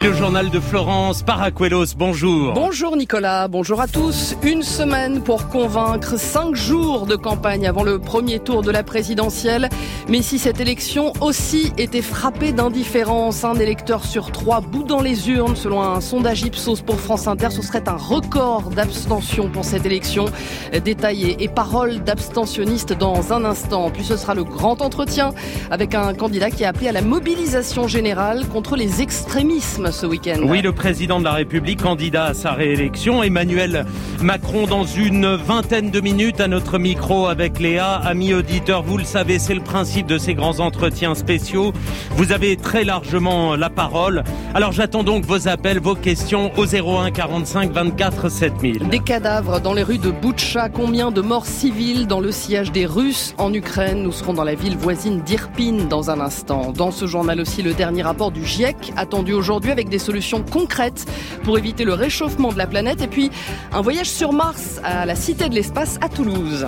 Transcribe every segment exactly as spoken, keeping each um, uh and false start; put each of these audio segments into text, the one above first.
Le journal de Florence Paracuelos, bonjour. Bonjour Nicolas, bonjour à tous. Une semaine pour convaincre, cinq jours de campagne avant le premier tour de la présidentielle. Mais si cette élection aussi était frappée d'indifférence, un électeur sur trois bout dans les urnes, selon un sondage Ipsos pour France Inter, ce serait un record d'abstention pour cette élection. Détails et paroles d'abstentionnistes dans un instant. Puis ce sera le grand entretien avec un candidat qui a appelé à la mobilisation générale contre les extrémismes ce week-end. Oui, le président de la République, candidat à sa réélection, Emmanuel Macron, dans une vingtaine de minutes à notre micro avec Léa. Amis auditeurs, vous le savez, c'est le principe de ces grands entretiens spéciaux. Vous avez très largement la parole. Alors j'attends donc vos appels, vos questions au zéro un quarante-cinq vingt-quatre sept mille. Des cadavres dans les rues de Boutcha, combien de morts civiles dans le sillage des Russes en Ukraine? Nous serons dans la ville voisine d'Irpin dans un instant. Dans ce journal aussi, le dernier rapport du GIEC, attendu aujourd'hui avec des solutions concrètes pour éviter le réchauffement de la planète. Et puis, un voyage sur Mars à la Cité de l'Espace à Toulouse.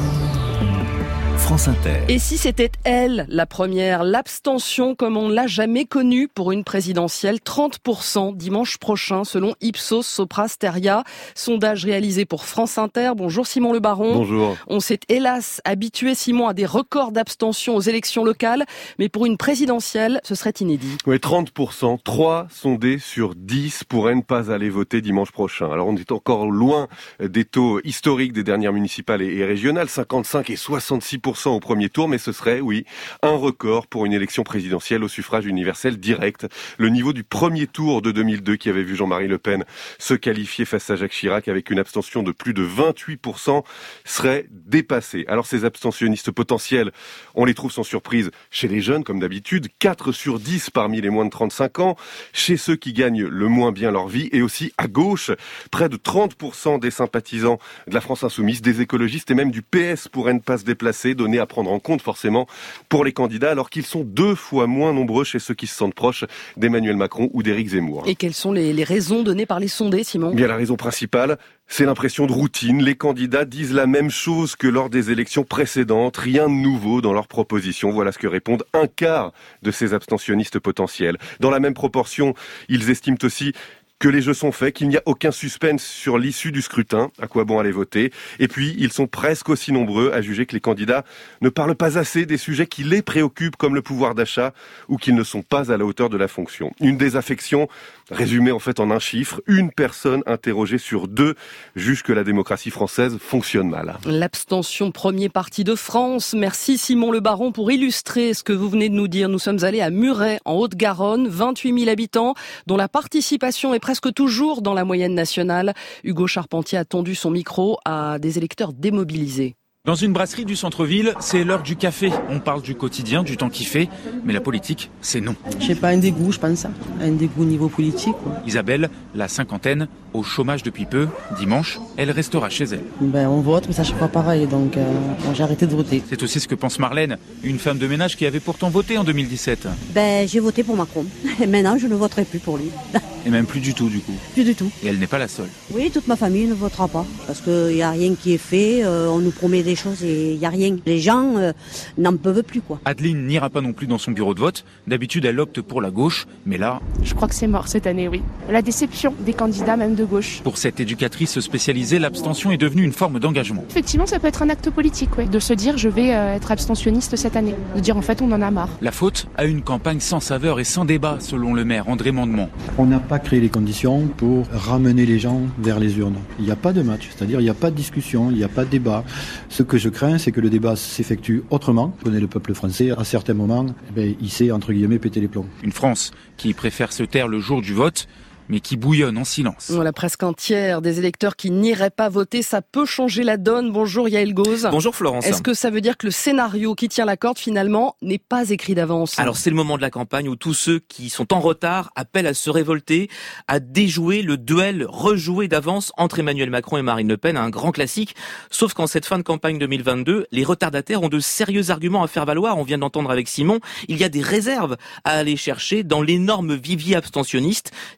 France Inter. Et si c'était elle, la première, l'abstention comme on ne l'a jamais connue pour une présidentielle, trente pour cent dimanche prochain selon Ipsos Sopra Steria, sondage réalisé pour France Inter. Bonjour Simon Le Baron. Bonjour. On s'est hélas habitué, Simon, à des records d'abstention aux élections locales, mais pour une présidentielle, ce serait inédit. Oui, trente pour cent, trois sondés sur dix pourraient ne pas aller voter dimanche prochain. Alors on est encore loin des taux historiques des dernières municipales et régionales, cinquante-cinq et soixante-six pour cent au premier tour, mais ce serait, oui, un record pour une élection présidentielle au suffrage universel direct. Le niveau du premier tour de deux mille deux qui avait vu Jean-Marie Le Pen se qualifier face à Jacques Chirac avec une abstention de plus de vingt-huit pour cent serait dépassé. Alors ces abstentionnistes potentiels, on les trouve sans surprise chez les jeunes, comme d'habitude, quatre sur dix parmi les moins de trente-cinq ans, chez ceux qui gagnent le moins bien leur vie, et aussi à gauche, près de trente pour cent des sympathisants de la France Insoumise, des écologistes et même du P S pourraient ne pas se déplacer, donner à prendre en compte forcément pour les candidats, alors qu'ils sont deux fois moins nombreux chez ceux qui se sentent proches d'Emmanuel Macron ou d'Éric Zemmour. Et quelles sont les, les raisons données par les sondés, Simon ? Bien, la raison principale, c'est l'impression de routine. Les candidats disent la même chose que lors des élections précédentes, rien de nouveau dans leurs propositions. Voilà ce que répondent un quart de ces abstentionnistes potentiels. Dans la même proportion, ils estiment aussi que les jeux sont faits, qu'il n'y a aucun suspense sur l'issue du scrutin, à quoi bon aller voter. Et puis, ils sont presque aussi nombreux à juger que les candidats ne parlent pas assez des sujets qui les préoccupent, comme le pouvoir d'achat, ou qu'ils ne sont pas à la hauteur de la fonction. Une désaffection résumée en fait en un chiffre. Une personne interrogée sur deux juge que la démocratie française fonctionne mal. L'abstention, premier parti de France. Merci Simon Le Baron pour illustrer ce que vous venez de nous dire. Nous sommes allés à Muret, en Haute-Garonne, vingt-huit mille habitants, dont la participation est presque toujours dans la moyenne nationale. Hugo Charpentier a tendu son micro à des électeurs démobilisés. Dans une brasserie du centre-ville, c'est l'heure du café. On parle du quotidien, du temps qui fait, mais la politique, c'est non. Je sais pas, un dégoût, je pense, un dégoût au niveau politique, quoi. Isabelle, la cinquantaine, au chômage depuis peu, dimanche, elle restera chez elle. Ben, on vote, mais ça chaque fois pareil, donc euh, bon, j'ai arrêté de voter. C'est aussi ce que pense Marlène, une femme de ménage qui avait pourtant voté en deux mille dix-sept. Ben, j'ai voté pour Macron, et maintenant je ne voterai plus pour lui. Et même plus du tout, du coup. Plus du tout. Et elle n'est pas la seule. Oui, toute ma famille ne votera pas, parce qu'il n'y a rien qui est fait, euh, on nous promet des choses et il n'y a rien. Les gens euh, n'en peuvent plus, quoi. Adeline n'ira pas non plus dans son bureau de vote. D'habitude, elle opte pour la gauche, mais là... Je crois que c'est mort cette année, oui. La déception des candidats, même de gauche. Pour cette éducatrice spécialisée, l'abstention est devenue une forme d'engagement. Effectivement, ça peut être un acte politique, ouais. De se dire, je vais euh, être abstentionniste cette année. De dire, en fait, on en a marre. La faute à une campagne sans saveur et sans débat, selon le maire André Mandement. On n'a pas créé les conditions pour ramener les gens vers les urnes. Il n'y a pas de match, c'est-à-dire il n'y a pas de discussion, il n'y a pas de débat. Ce que je crains, c'est que le débat s'effectue autrement. Je connais le peuple français, à certains moments, eh bien, il sait, entre guillemets, péter les plombs. Une France qui préfère se taire le jour du vote, mais qui bouillonne en silence. Voilà, presque un tiers des électeurs qui n'iraient pas voter, ça peut changer la donne. Bonjour Yael Gauze. Bonjour Florence. Est-ce que ça veut dire que le scénario qui tient la corde finalement n'est pas écrit d'avance ? Alors c'est le moment de la campagne où tous ceux qui sont en retard appellent à se révolter, à déjouer le duel rejoué d'avance entre Emmanuel Macron et Marine Le Pen, un grand classique. Sauf qu'en cette fin de campagne deux mille vingt-deux, les retardataires ont de sérieux arguments à faire valoir. On vient d'entendre avec Simon, il y a des réserves à aller chercher dans l'énorme vivier abstentionniste. Si les moins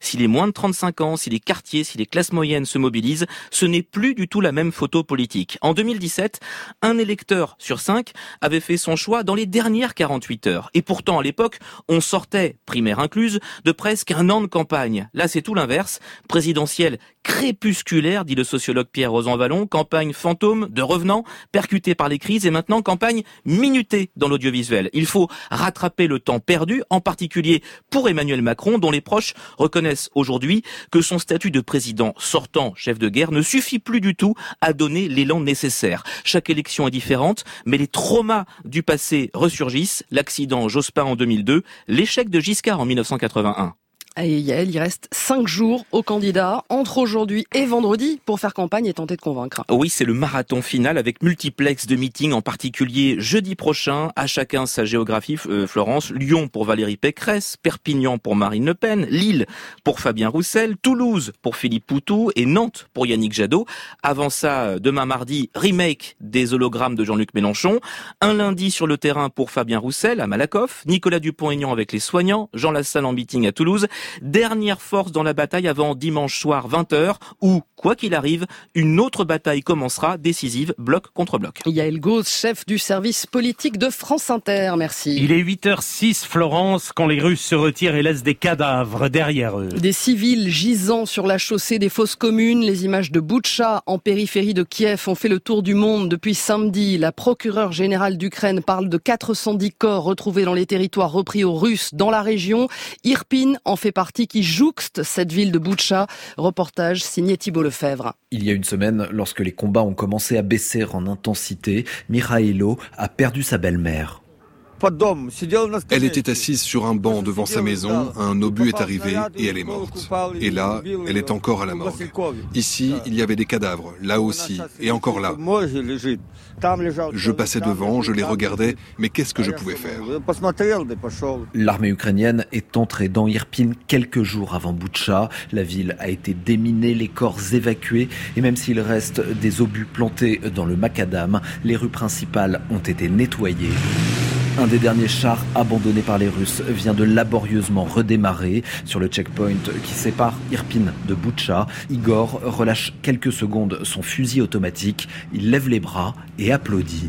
moins de trente-cinq ans, si les quartiers, si les classes moyennes se mobilisent, ce n'est plus du tout la même photo politique. En deux mille dix-sept, un électeur sur cinq avait fait son choix dans les dernières quarante-huit heures. Et pourtant, à l'époque, on sortait, primaire incluse, de presque un an de campagne. Là, c'est tout l'inverse. Présidentielle crépusculaire, dit le sociologue Pierre Rosanvallon, campagne fantôme de revenants, percutée par les crises, et maintenant campagne minutée dans l'audiovisuel. Il faut rattraper le temps perdu, en particulier pour Emmanuel Macron, dont les proches reconnaissent aujourd'hui que son statut de président sortant, chef de guerre, ne suffit plus du tout à donner l'élan nécessaire. Chaque élection est différente, mais les traumas du passé ressurgissent. L'accident Jospin en deux mille deux, l'échec de Giscard en mille neuf cent quatre-vingt-un. Et Yael, il reste cinq jours aux candidats, entre aujourd'hui et vendredi, pour faire campagne et tenter de convaincre. Oui, c'est le marathon final avec multiplex de meetings, en particulier jeudi prochain. À chacun sa géographie, euh, Florence. Lyon pour Valérie Pécresse, Perpignan pour Marine Le Pen, Lille pour Fabien Roussel, Toulouse pour Philippe Poutou et Nantes pour Yannick Jadot. Avant ça, demain mardi, remake des hologrammes de Jean-Luc Mélenchon. Un lundi sur le terrain pour Fabien Roussel à Malakoff, Nicolas Dupont-Aignan avec les soignants, Jean Lassalle en meeting à Toulouse. Dernière force dans la bataille avant dimanche soir vingt heures où, quoi qu'il arrive, une autre bataille commencera, décisive, bloc contre bloc. Yael Gauze, chef du service politique de France Inter, merci. Il est huit heures six, Florence, quand les Russes se retirent et laissent des cadavres derrière eux. Des civils gisant sur la chaussée des fosses communes. Les images de Boutcha, en périphérie de Kiev, ont fait le tour du monde depuis samedi. La procureure générale d'Ukraine parle de quatre cent dix corps retrouvés dans les territoires repris aux Russes dans la région. Irpin en fait partie, qui jouxte cette ville de Boutcha. Reportage signé Thibault Lefebvre. Il y a une semaine, lorsque les combats ont commencé à baisser en intensité, Mikhailo a perdu sa belle-mère. Elle était assise sur un banc devant sa maison, un obus est arrivé et elle est morte. Et là, elle est encore à la morgue. Ici, il y avait des cadavres, là aussi, et encore là. Je passais devant, je les regardais, mais qu'est-ce que je pouvais faire ? L'armée ukrainienne est entrée dans Irpin quelques jours avant Boutcha. La ville a été déminée, les corps évacués, et même s'il reste des obus plantés dans le macadam, les rues principales ont été nettoyées. Un des derniers chars abandonnés par les Russes vient de laborieusement redémarrer sur le checkpoint qui sépare Irpin de Boutcha. Igor relâche quelques secondes son fusil automatique. Il lève les bras et applaudit.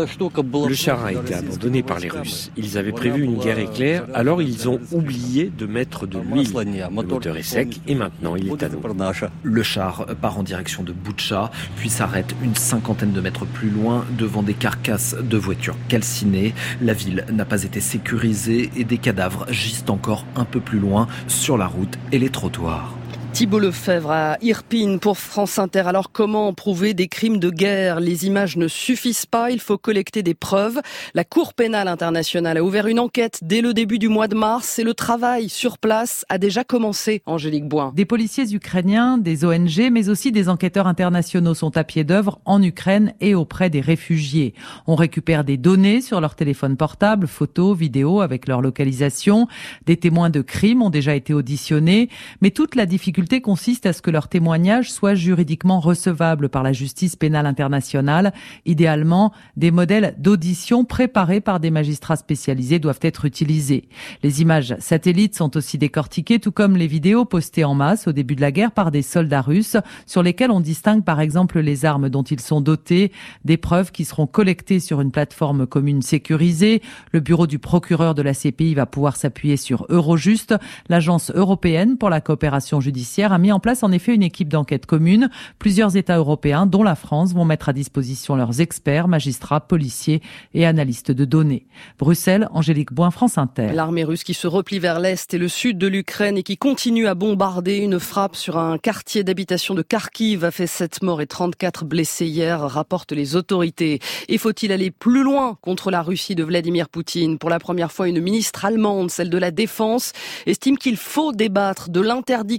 Le char a été abandonné par les Russes. Ils avaient prévu une guerre éclair, alors ils ont oublié de mettre de l'huile. Le moteur est sec et maintenant il est à nous. Le char part en direction de Boutcha, puis s'arrête une cinquantaine de mètres plus loin devant des carcasses de voitures calcinées. La ville n'a pas été sécurisée et des cadavres gisent encore un peu plus loin sur la route et les trottoirs. Thibault Lefebvre à Irpin pour France Inter. Alors comment prouver des crimes de guerre ? Les images ne suffisent pas, il faut collecter des preuves. La Cour pénale internationale a ouvert une enquête dès le début du mois de mars et le travail sur place a déjà commencé. Angélique Boin. Des policiers ukrainiens, des O N G, mais aussi des enquêteurs internationaux sont à pied d'œuvre en Ukraine et auprès des réfugiés. On récupère des données sur leur téléphone portable, photos, vidéos avec leur localisation. Des témoins de crimes ont déjà été auditionnés, mais toute la difficulté consiste à ce que leur témoignage soit juridiquement recevable par la justice pénale internationale. Idéalement, des modèles d'audition préparés par des magistrats spécialisés doivent être utilisés. Les images satellites sont aussi décortiquées, tout comme les vidéos postées en masse au début de la guerre par des soldats russes, sur lesquels on distingue par exemple les armes dont ils sont dotés, des preuves qui seront collectées sur une plateforme commune sécurisée. Le bureau du procureur de la C P I va pouvoir s'appuyer sur Eurojust. L'agence européenne pour la coopération judiciaire a mis en place en effet une équipe d'enquête commune. Plusieurs États européens, dont la France, vont mettre à disposition leurs experts, magistrats, policiers et analystes de données. Bruxelles, Angélique Boin, France Inter. L'armée russe qui se replie vers l'est et le sud de l'Ukraine et qui continue à bombarder. Une frappe sur un quartier d'habitation de Kharkiv a fait sept morts et trente-quatre blessés hier, rapportent les autorités. Et faut-il aller plus loin contre la Russie de Vladimir Poutine ? Pour la première fois, une ministre allemande, celle de la Défense, estime qu'il faut débattre de l'interdiction d'un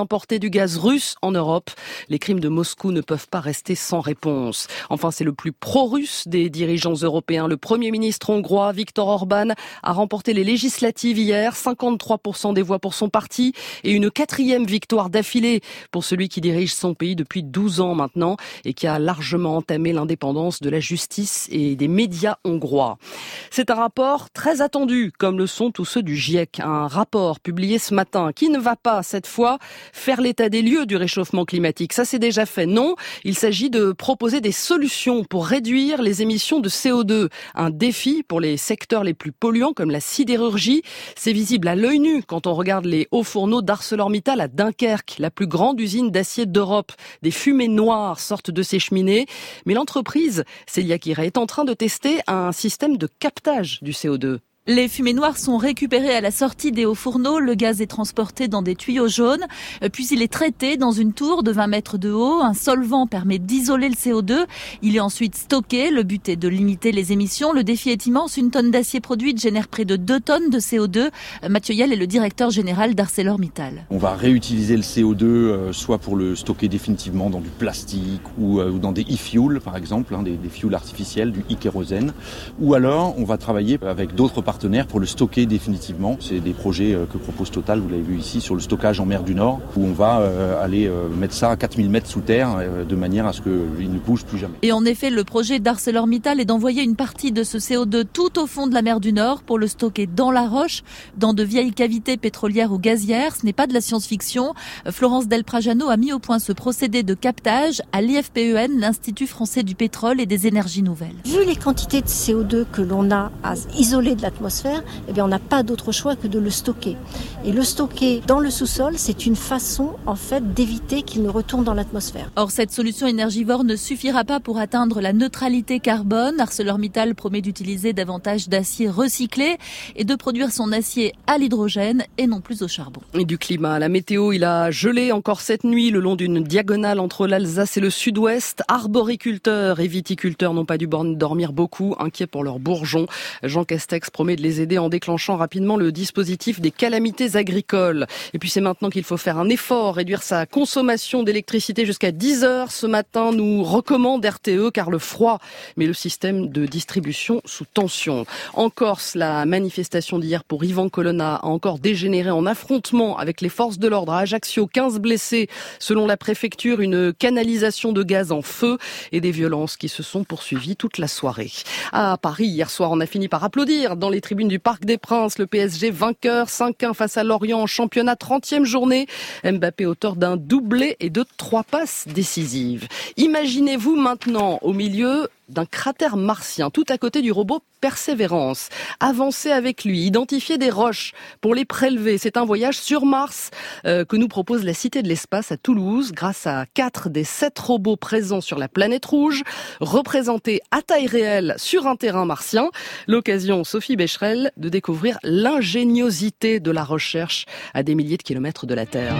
d'importer du gaz russe en Europe. Les crimes de Moscou ne peuvent pas rester sans réponse. Enfin, c'est le plus pro-russe des dirigeants européens. Le Premier ministre hongrois, Viktor Orban, a remporté les législatives hier, cinquante-trois pour cent des voix pour son parti et une quatrième victoire d'affilée pour celui qui dirige son pays depuis douze ans maintenant et qui a largement entamé l'indépendance de la justice et des médias hongrois. C'est un rapport très attendu, comme le sont tous ceux du GIEC. Un rapport publié ce matin qui ne va pas, cette fois, faire l'état des lieux du réchauffement climatique. Ça, c'est déjà fait. Non, il s'agit de proposer des solutions pour réduire les émissions de C O deux. Un défi pour les secteurs les plus polluants comme la sidérurgie. C'est visible à l'œil nu quand on regarde les hauts fourneaux d'ArcelorMittal à Dunkerque, la plus grande usine d'acier d'Europe. Des fumées noires sortent de ces cheminées. Mais l'entreprise, Célia Kira, est en train de tester un système de captage du C O deux. Les fumées noires sont récupérées à la sortie des hauts fourneaux. Le gaz est transporté dans des tuyaux jaunes, puis il est traité dans une tour de vingt mètres de haut. Un solvant permet d'isoler le C O deux. Il est ensuite stocké. Le but est de limiter les émissions. Le défi est immense. Une tonne d'acier produite génère près de deux tonnes de C O deux. Mathieu Yel est le directeur général d'ArcelorMittal. On va réutiliser le C O deux, euh, soit pour le stocker définitivement dans du plastique ou, euh, ou dans des e-fuels, par exemple, hein, des, des fuels artificiels, du e-kérosène. Ou alors, on va travailler avec d'autres partenaires pour le stocker définitivement. C'est des projets que propose Total, vous l'avez vu ici, sur le stockage en mer du Nord, où on va euh, aller euh, mettre ça à quatre mille mètres sous terre, euh, de manière à ce qu'il ne bouge plus jamais. Et en effet, le projet d'ArcelorMittal est d'envoyer une partie de ce C O deux tout au fond de la mer du Nord pour le stocker dans la roche, dans de vieilles cavités pétrolières ou gazières. Ce n'est pas de la science-fiction. Florence Del Prajano a mis au point ce procédé de captage à l'I F P E N, l'Institut français du pétrole et des énergies nouvelles. Vu les quantités de C O deux que l'on a à isoler de l'atmosphère, eh bien on n'a pas d'autre choix que de le stocker. Et le stocker dans le sous-sol, c'est une façon en fait d'éviter qu'il ne retourne dans l'atmosphère. Or, cette solution énergivore ne suffira pas pour atteindre la neutralité carbone. ArcelorMittal promet d'utiliser davantage d'acier recyclé et de produire son acier à l'hydrogène et non plus au charbon. Et du climat, la météo, il a gelé encore cette nuit le long d'une diagonale entre l'Alsace et le sud-ouest. Arboriculteurs et viticulteurs n'ont pas dû dormir beaucoup, inquiets pour leurs bourgeons. Jean Castex promet de les aider en déclenchant rapidement le dispositif des calamités agricoles. Et puis c'est maintenant qu'il faut faire un effort, réduire sa consommation d'électricité jusqu'à dix heures. Ce matin, nous recommande R T E car le froid met le système de distribution sous tension. En Corse, la manifestation d'hier pour Ivan Colonna a encore dégénéré en affrontement avec les forces de l'ordre. À Ajaccio, quinze blessés. Selon la préfecture, une canalisation de gaz en feu et des violences qui se sont poursuivies toute la soirée. À Paris, hier soir, on a fini par applaudir dans les tribunes du Parc des Princes. Le P S G vainqueur, cinq un face à Lorient en championnat, trentième journée. Mbappé auteur d'un doublé et de trois passes décisives. Imaginez-vous maintenant au milieu d'un cratère martien, tout à côté du robot Persévérance. Avancez avec lui, identifier des roches pour les prélever. C'est un voyage sur Mars euh, que nous propose la Cité de l'Espace à Toulouse grâce à quatre des sept robots présents sur la planète rouge, représentés à taille réelle sur un terrain martien. L'occasion, Sophie Becherel, de découvrir l'ingéniosité de la recherche à des milliers de kilomètres de la Terre.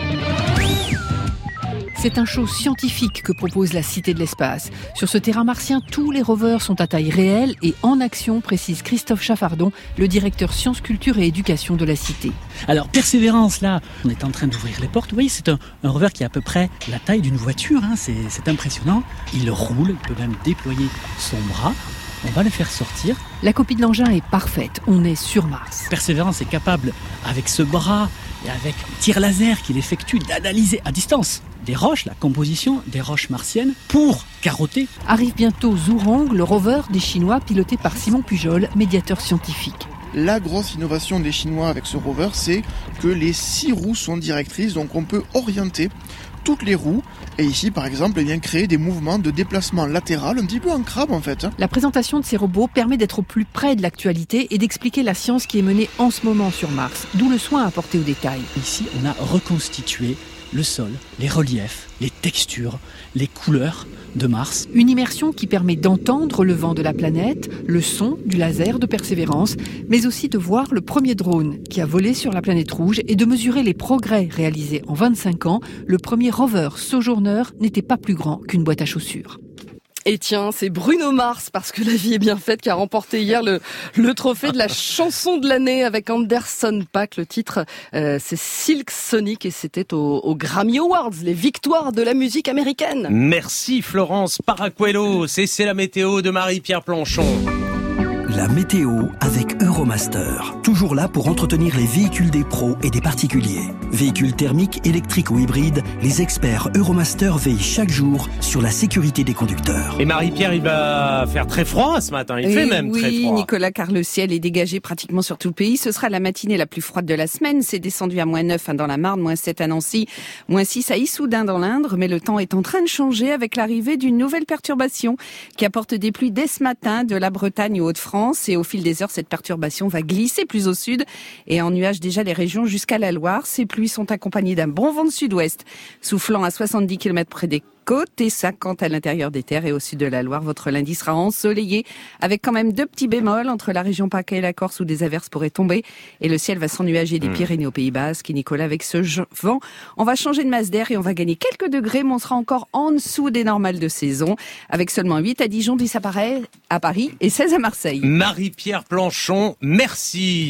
C'est un show scientifique que propose la Cité de l'Espace. Sur ce terrain martien, tous les rovers sont à taille réelle et en action, précise Christophe Chaffardon, le directeur sciences, culture et éducation de la Cité. Alors, Persévérance, là, on est en train d'ouvrir les portes. Vous voyez, c'est un, un rover qui a à peu près la taille d'une voiture. Hein, c'est, c'est impressionnant. Il roule, il peut même déployer son bras. On va le faire sortir. La copie de l'engin est parfaite. On est sur Mars. Persévérance est capable, avec ce bras et avec un tir laser qu'il effectue, d'analyser à distance des roches, la composition des roches martiennes pour carotter. Arrive bientôt Zhurong, le rover des Chinois piloté par Simon Pujol, médiateur scientifique. La grosse innovation des Chinois avec ce rover, c'est que les six roues sont directrices, donc on peut orienter toutes les roues et ici par exemple eh bien, créer des mouvements de déplacement latéral, un petit peu en crabe en fait. La présentation de ces robots permet d'être au plus près de l'actualité et d'expliquer la science qui est menée en ce moment sur Mars, d'où le soin apporté aux détails. Ici on a reconstitué le sol, les reliefs, les textures, les couleurs de Mars. Une immersion qui permet d'entendre le vent de la planète, le son du laser de Persévérance, mais aussi de voir le premier drone qui a volé sur la planète rouge et de mesurer les progrès réalisés en vingt-cinq ans. Le premier rover Sojourner n'était pas plus grand qu'une boîte à chaussures. Et tiens, c'est Bruno Mars, parce que la vie est bien faite, qui a remporté hier le, le trophée de la chanson de l'année avec Anderson .Paak. Le titre, euh, c'est Silk Sonic et c'était au, au Grammy Awards, les victoires de la musique américaine. Merci Florence Paracuelos. Et c'est la météo de Marie-Pierre Planchon. La météo avec Euromaster. Toujours là pour entretenir les véhicules des pros et des particuliers. Véhicules thermiques, électriques ou hybrides, les experts Euromaster veillent chaque jour sur la sécurité des conducteurs. Et Marie-Pierre, il va faire très froid ce matin. Il et fait même oui, très froid. Oui, Nicolas, car le ciel est dégagé pratiquement sur tout le pays. Ce sera la matinée la plus froide de la semaine. C'est descendu à moins neuf dans la Marne, moins sept à Nancy, moins six à Issoudun dans l'Indre. Mais le temps est en train de changer avec l'arrivée d'une nouvelle perturbation qui apporte des pluies dès ce matin de la Bretagne aux Hauts-de-France. Et au fil des heures, cette perturbation va glisser plus au sud et en nuage déjà les régions jusqu'à la Loire. Ces pluies sont accompagnées d'un bon vent de sud-ouest, soufflant à soixante-dix kilomètres près des côtes et cinquante à l'intérieur des terres et au sud de la Loire. Votre lundi sera ensoleillé avec quand même deux petits bémols entre la région PACA et la Corse où des averses pourraient tomber et le ciel va s'ennuager des Pyrénées au Pays Basque. Et Nicolas, avec ce vent, on va changer de masse d'air et on va gagner quelques degrés, mais on sera encore en dessous des normales de saison avec seulement huit à Dijon, dix à Paris et seize à Marseille. Marie-Pierre Planchon, merci.